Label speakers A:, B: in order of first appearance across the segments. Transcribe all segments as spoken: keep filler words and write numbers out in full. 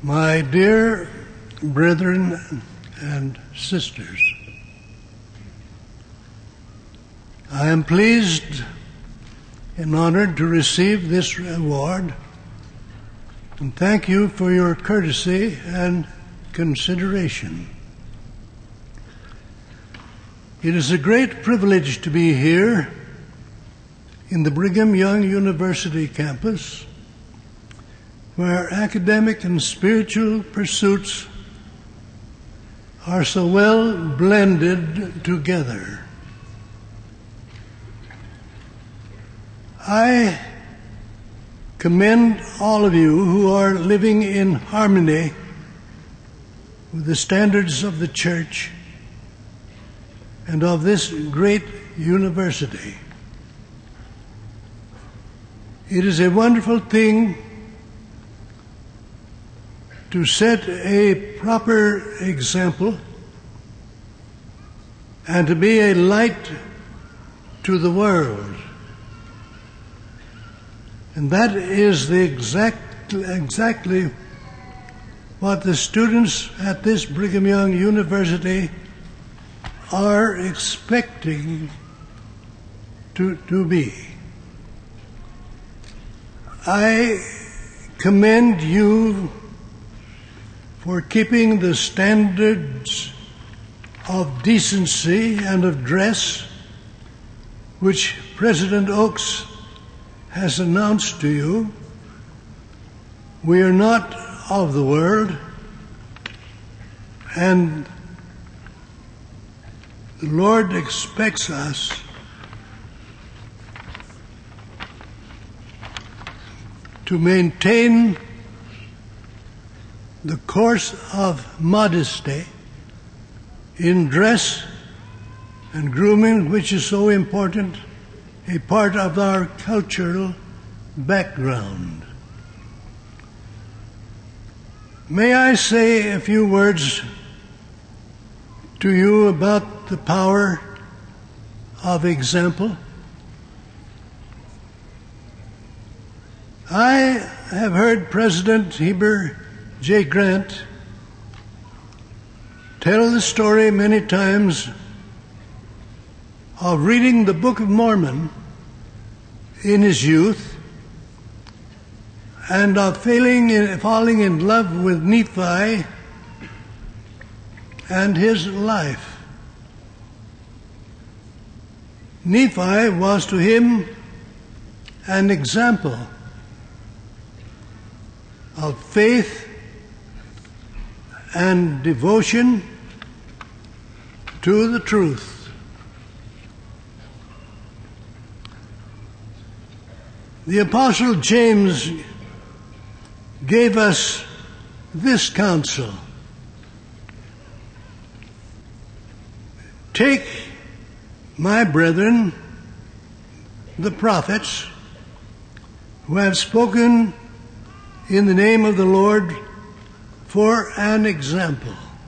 A: My dear brethren and sisters, I am pleased and honored to receive this award, and thank you for your courtesy and consideration. It is a great privilege to be here in the Brigham Young University campus, where academic and spiritual pursuits are so well blended together. I commend all of you who are living in harmony with the standards of the church and of this great university. It is a wonderful thing to set a proper example and to be a light to the world. And that is the exact, exactly what the students at this Brigham Young University are expecting to, to be. I commend you for keeping the standards of decency and of dress which President Oaks has announced to you. We are not of the world, and the Lord expects us to maintain the course of modesty in dress and grooming, which is so important, a part of our cultural background. May I say a few words to you about the power of example? I have heard President Heber J. Grant tell the story many times of reading the Book of Mormon in his youth and of failing in, falling in love with Nephi and his life. Nephi was to him an example of faith and devotion to the truth. The Apostle James gave us this counsel: take, my brethren, the prophets, who have spoken in the name of the Lord, for an example.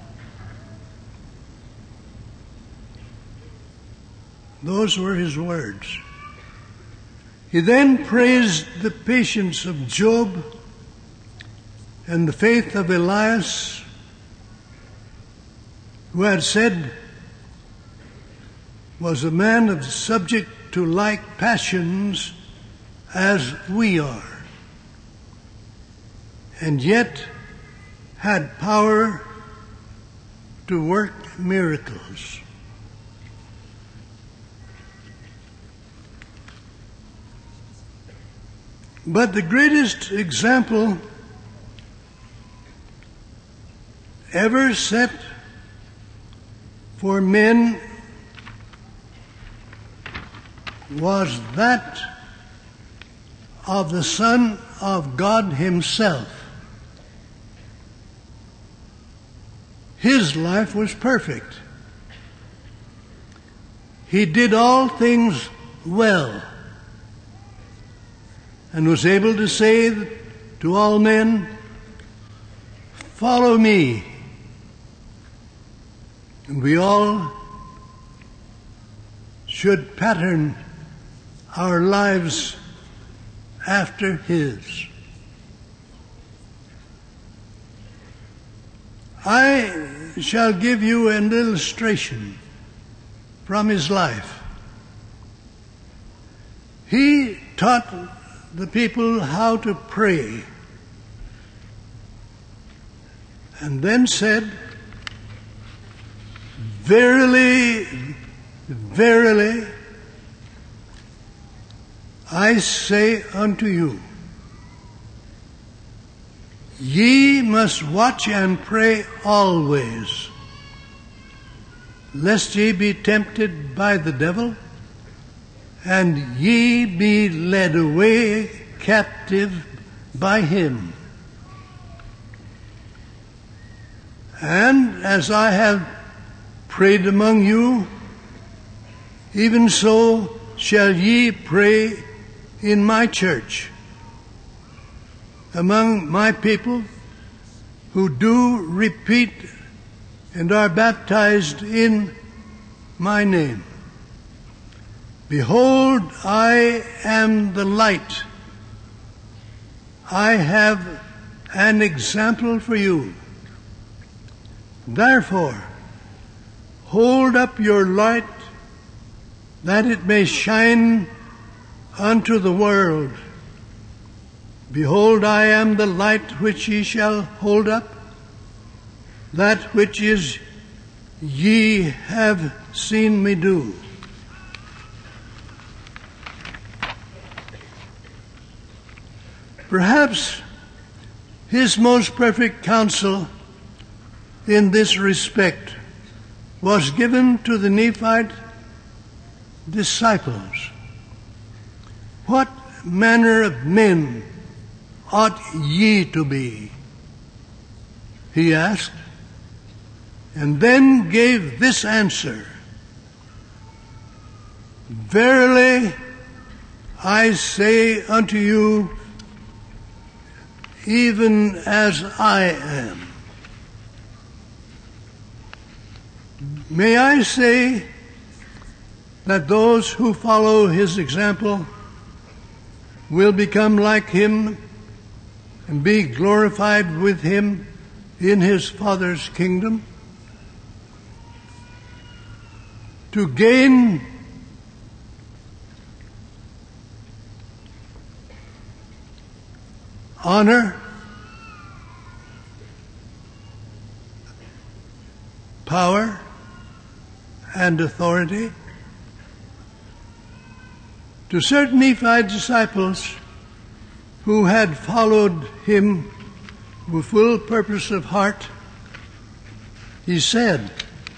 A: Those were his words. He then praised the patience of Job and the faith of Elias, who had said was a man of subject to like passions as we are, and yet had power to work miracles. But the greatest example ever set for men was that of the Son of God himself. His life was perfect. He did all things well and was able to say to all men, "Follow me." And we all should pattern our lives after his. I shall give you an illustration from his life. He taught the people how to pray, and then said, "Verily, verily, I say unto you, ye must watch and pray always, lest ye be tempted by the devil, and ye be led away captive by him. And as I have prayed among you, even so shall ye pray in my church, among my people who do repeat and are baptized in my name. Behold, I am the light. I have an example for you. Therefore, hold up your light, that it may shine unto the world. Behold, I am the light which ye shall hold up. That which is ye have seen me do." Perhaps his most perfect counsel in this respect was given to the Nephite disciples. "What manner of men ought ye to be?" he asked, and then gave this answer: "Verily, I say unto you, even as I am." May I say that those who follow his example will become like him and be glorified with him in his Father's kingdom? To gain honor, power, and authority. To certain Nephite disciples who had followed him with full purpose of heart, he said,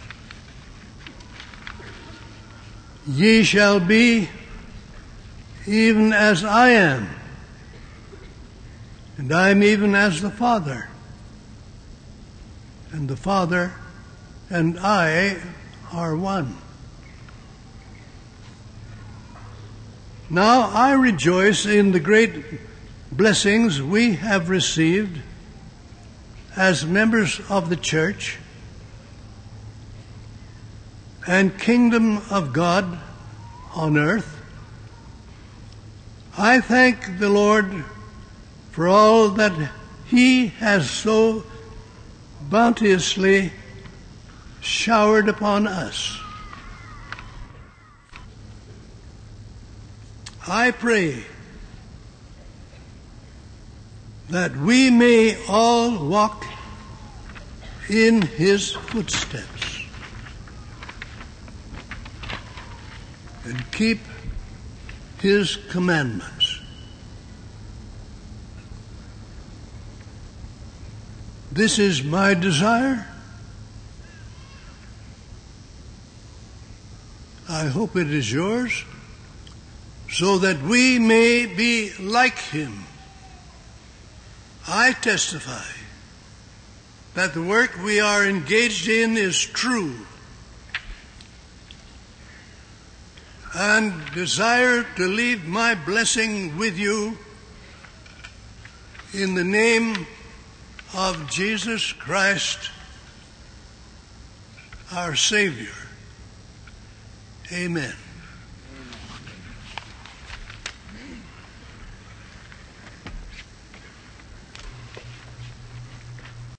A: "Ye shall be even as I am, and I am even as the Father, and the Father and I are one." Now I rejoice in the great blessings we have received as members of the church and kingdom of God on earth. I thank the Lord for all that he has so bounteously showered upon us. I pray that we may all walk in his footsteps and keep his commandments. This is my desire. I hope it is yours, so that we may be like him. I testify that the work we are engaged in is true, and desire to leave my blessing with you in the name of Jesus Christ, our Savior. Amen.